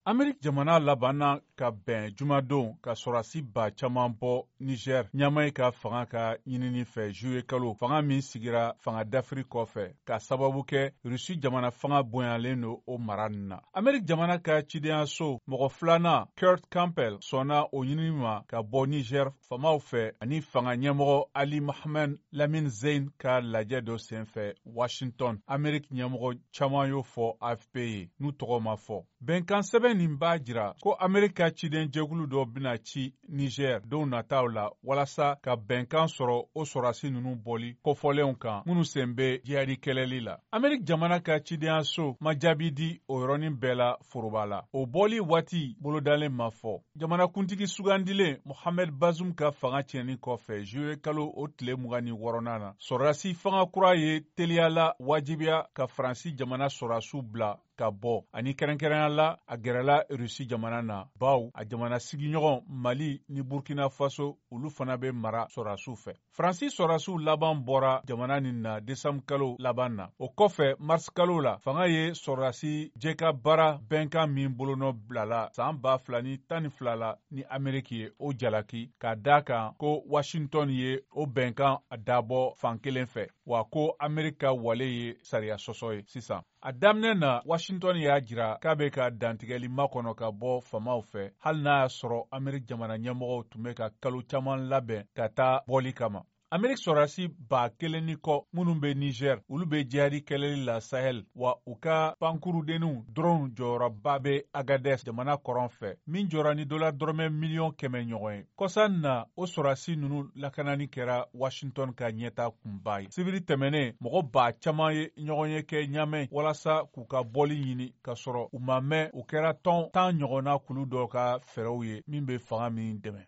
Amerik jamana labanna ka bɛn jumadon ka sɔrɔdasi ba caman bɔ Niger ɲamai ka fanga ka ɲinini fɛ juillet kalo fanga min sigira fanga dafiri kɔfɛ ka sababu kɛ Rusi jamana fanga bonyalen do o mara nin na. Amerik jamana ka cidenyaso mɔgɔ filanan Kurt Campbell sɔnna o ɲinini ma ka bɔ Niger famaw fɛ ani fanga ɲɛmɔgɔ Ali Mohamed Lamine Zein ka lajɛ dɔ senfɛ Washington. Amerik ɲɛmɔgɔ caman y'o fɔ AFP ye n'u tɔgɔ ma fɔ. Bɛnkan sɛbɛn nin b'a jira ko Amerik ka ciden jɛkulu dɔ bɛna ci Niger don nataw la walasa ka bɛnkan sɔrɔ o sɔrɔdasi ninnu bɔli kɔfɔlenw kan minnu sen bɛ jihadi kɛlɛli la. Amerik jamana ka cidenyaso ma jaabi di o yɔrɔnin bɛɛ la foroba la. O bɔli waati bolodalen ma fɔ. Jamanakuntigi sugandilen Mohamed Bazoum ka fanga tiɲɛni kɔfɛ juillet kalo o tile 26nan na sɔrɔdasi fanga kura ye teliyala wajibiya ka Faransi jamana sɔrɔdasiw bila ka bɔ ani kɛrɛnkɛrɛnya la a gɛrɛla Rusi jamana na baw a jamana sigiɲɔgɔn Mali ni Burkina Faso olu fana bɛ mara sɔrɔdasiw fɛ. Faransi sɔrɔdasiw laban bɔra jamana nin na décembre kalo laban na. O kɔfɛ mars kalo la fanga ye sɔrɔdasi jɛka baara bɛnkan min bolonɔ bilala san 2012 la ni Amerik ye o jalaki k'a daa kan ko Washington ye o bɛnkan dabɔ fan kelen fɛ wa ko Amerik ka wale ye sariya sɔsɔ ye sisan. A daminɛ na Washington y'a jira k'a bɛ ka dantigɛli makɔnɔ ka bɔ famaw fɛ hali n'a y'a sɔrɔ Amerik jamana ɲɛmɔgɔw tun bɛ ka kalo caman labɛn ka taa bɔli kama. Amerik sɔrɔdasi 1000 ni kɔ minnu bɛ Niger olu bɛ jihadi kɛlɛli la Sahel wa u ka pankurudenninw drone jɔyɔrɔba bɛ Agadez jamana kɔrɔn fɛ min jɔra ni $100 miliyɔn 100 ɲɔgɔn ye. Kɔsan na o sɔrɔdasi ninnu lakanani kɛra Washington ka ɲɛta kunba ye. Sibiri tɛmɛnen mɔgɔ ba caman ye ɲɔgɔn ye kɛ ɲamɛ walasa k'u ka bɔli ɲini ka sɔrɔ u ma mɛn u kɛra tɔn 10 ɲɔgɔnna kulu dɔw ka fɛɛrɛw ye min bɛ fanga min dɛmɛ.